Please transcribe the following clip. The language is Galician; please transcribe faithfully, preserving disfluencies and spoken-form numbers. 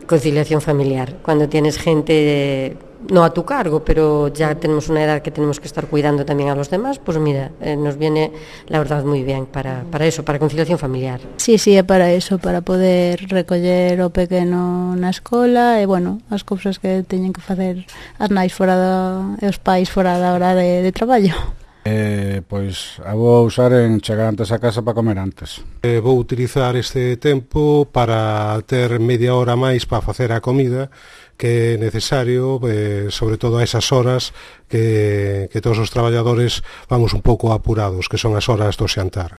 Conciliación familiar, cuando tienes gente no a tu cargo, pero ya tenemos una edad que tenemos que estar cuidando también a los demás, pues mira, eh, nos viene la verdad muy bien para, para eso, para conciliación familiar. Sí, sí, é para eso, para poder recoller o pequeno na escola e, bueno, as cousas que teñen que facer as nais fora da, e os pais fora da hora de, de traballo. Eh, pois a vou usar en chegar antes a casa para comer antes. Eh, vou utilizar este tempo para ter media hora máis para facer a comida que é necesario, eh, sobre todo a esas horas que, que todos os traballadores vamos un pouco apurados, que son as horas do xantar.